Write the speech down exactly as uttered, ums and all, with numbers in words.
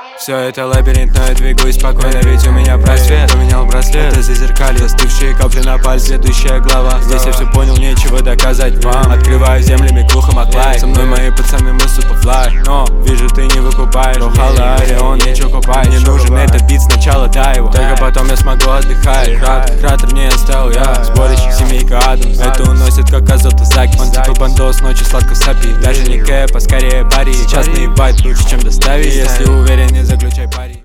Все это лабиринт, но я двигаюсь спокойно, ведь у меня просвет. Поменял браслет, это зазеркалье, застывшие капли на пальце, следующая глава. Здесь я все понял, нечего доказать вам. Открываю землями глухо оклай. Со мной мои пацаны, мы суперфлай. Но вижу, ты не выкупаешь. Рохала, Орион, ничего купай. Мне нужен этот бит, сначала дай его, только потом я смогу отдыхать. Кратер, кратер мне оставил я. Сборище, семейка Адамс. Это уносит как азот Азаки. Он типа бандос, ночью сладко сопит. Даже не кэп, а скорее бари. Сейчас наебать лучше, чем доставить. Если уверен, не заключай пари.